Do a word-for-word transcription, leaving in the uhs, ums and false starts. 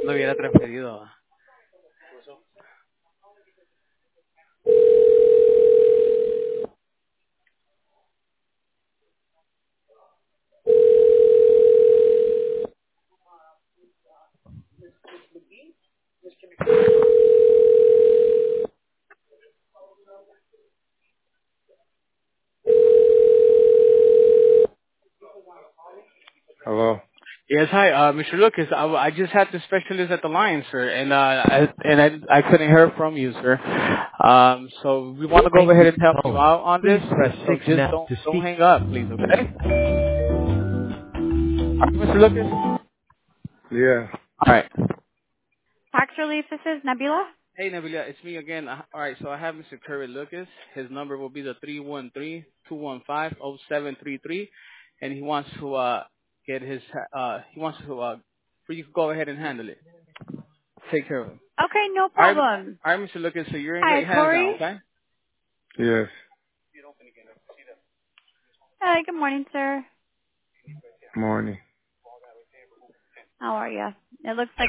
lo hubiera transferido. Hello. Yes, hi, uh, Mister Lucas. I, I just had the specialist at the line, sir, and uh, I, and I, I couldn't hear from you, sir. Um, so we want to go Thank you ahead and for help you calling. out on Please this. press So six just now don't to don't speak. hang up, please, okay? All right, Mister Lucas. Yeah. All right. Tax relief, this is Nebula. Hey, Nebula, it's me again. Uh, All right, so I have Mister Curry Lucas. His number will be the three one three, two one five, zero seven three three, and he wants to uh get his uh he wants to uh for you to go ahead and handle it. Take care of him. Okay, no All right, problem. all right, Mister Lucas. So you're in Hi, great hands now, Tori. okay? Yes. Hi, good morning, sir. Morning. How are you? It looks like